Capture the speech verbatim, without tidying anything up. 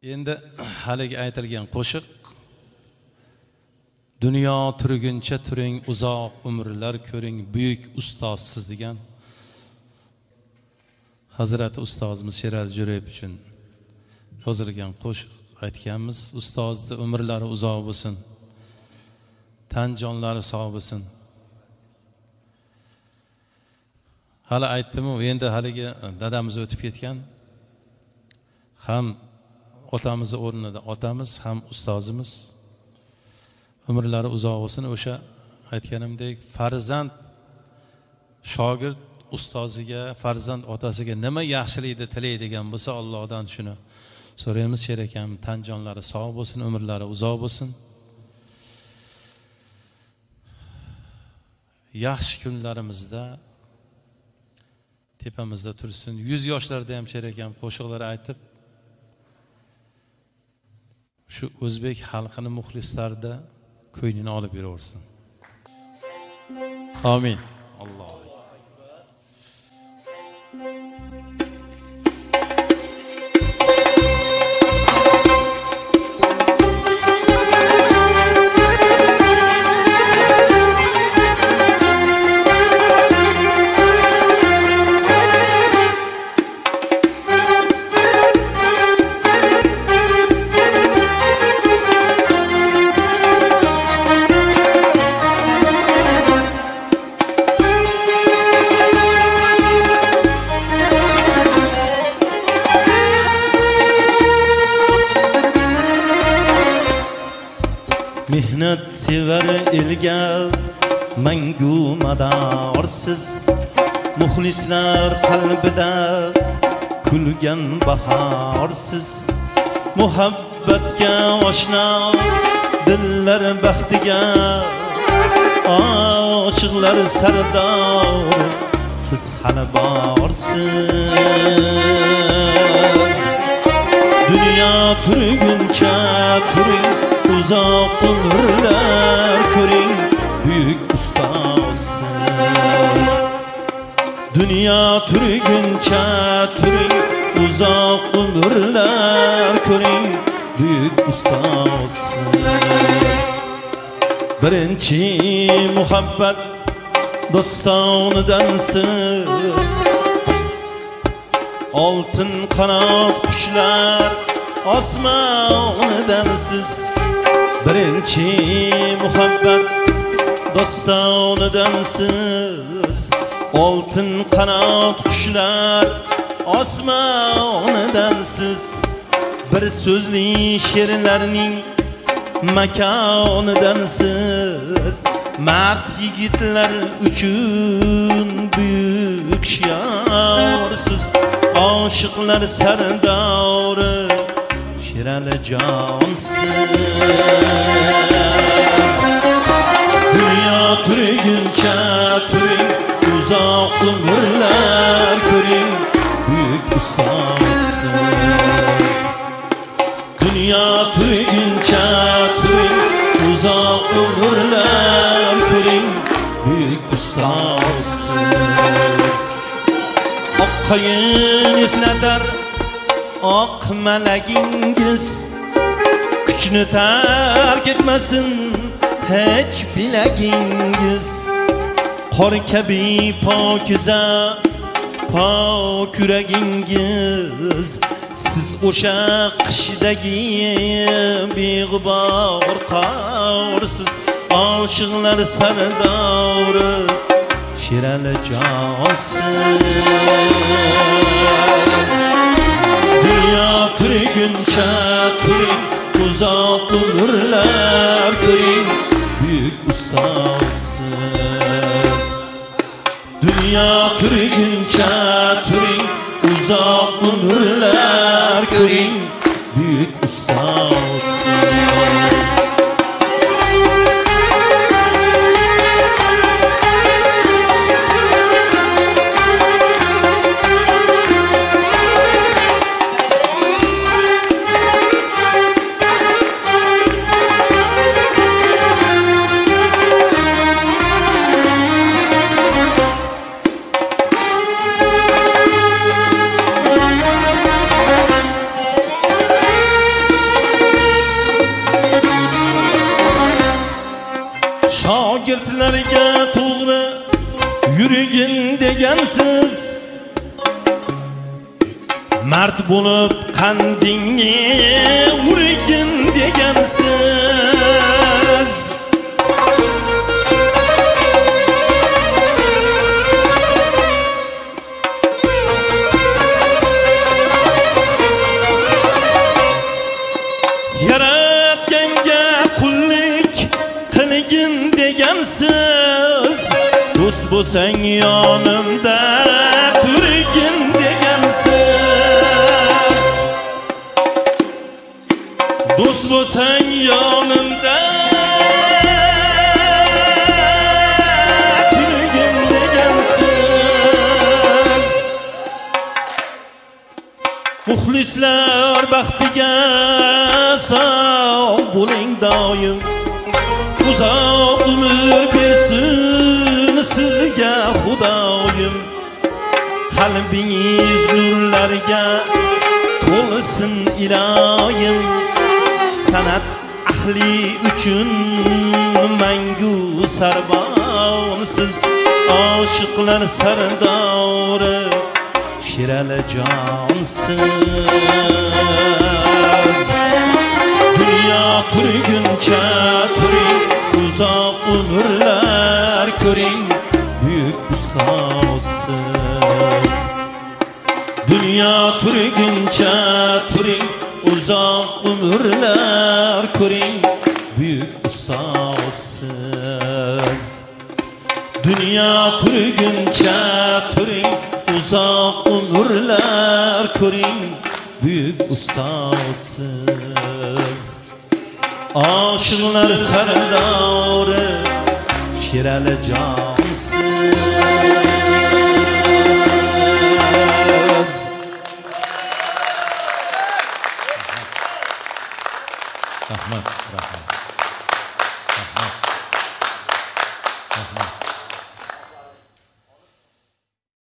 Endi haligi aytilgan qo'shiq dunyo turguncha turing, uzoq umrlar ko'ring, buyuk ustozsiz degan Hazrati ustozimiz Sherali Jo'rayev uchun yozilgan qo'shiq aytganmiz. Ustozni umrlari uzoq bo'lsin, tan jonlari sog' bo'lsin. Hali aytdim-ku, endi haligi dadamiz o'tib ketgan, ham otamizni o'rnida otamiz, ham ustozimiz umrlari uzoq bo'lsin. O'sha aytganimdek, farzand shogird ustoziga, farzand otasiga nima yaxshilikni tilaydigan bo'lsa, Allohdan shuni so'raymiz. Sher akam tan jonlari sog' bo'lsin, umrlari uzoq bo'lsin. Yaxshi kunlarimizda tepamizda tursin. Yuz yoshlarda ham Sher akam qo'shiqlar aytib, shu o'zbek xalqini muxlislarda ko'nglini olib yuraversin. Amin. Alloh. Mehnat sevar elga mangu madorsiz, muxlislar qalbida kulgan bahorsiz, muhabbatga oshna dillar baxtiga oshiqlar sardor, siz hali borsiz. Dünya turguncha turing, uzoq umrlar ko'ring, buyuk ustozsiz. Dünya turguncha turing, uzoq umrlar ko'ring, buyuk ustozsiz. Birinchi muhabbat dostonidansiz, oltin qanot qushlar osmonidansiz. Birinchi muhabbat dostonidansiz, oltin qanot qushlar osmonidansiz. Bir so'zli she'rlarning makonidansiz, mard yigitlar uchun buyuk shiorsiz. Oshiqlar sardori Sherali jonsiz. Dünya turguncha turing, uzoq umrlar ko'ring, buyuk ustozsiz. Dünya turguncha turing, uzoq umrlar ko'ring, buyuk ustozsiz. Oqqayin eslatar oq malagingiz, kuchni tark etmasin hech bilagingiz. Qor kabi pokiza pok yuragingiz, siz o'sha qishdagi beg'ubor qorsiz. Oshiqlar sardori Sherali jonsiz. Dünya turguncha turing, uzoq umrlar ko'ring, buyuk ustozsiz. Dünya turguncha turing, uzoq umrlar ko'ring, buyuk ustozsiz. Şogirdlarga to'g'ri yurgin degansiz, mard bo'lib qandingni urgin degansiz. Yaratganga qullik qilgin degansiz, do'st bo'lsang yonimda turgin degansiz. Do'st bo'lsang yonimda turgin degansiz. Muxlislar baxtiga sog' bo'ling doim, uzoq umr bersin sizga Xudoyim. Qalbingiz nurlarga to'lsin iloyim, san'at ahli uchun mangu sarvonsiz, oshiqlar sardori Sherali jonsiz. Dünya turguncha turing, uzoq umrlar ko'ring, buyuk ustozsiz. Dünya turguncha turing, uzoq umrlar ko'ring, buyuk ustozsiz. Dünya turguncha turing, uzoq umrlar ko'ring, buyuk ustozsiz. Oshiqlar sardori Sherali jonsiz. Rahmat, rahmat.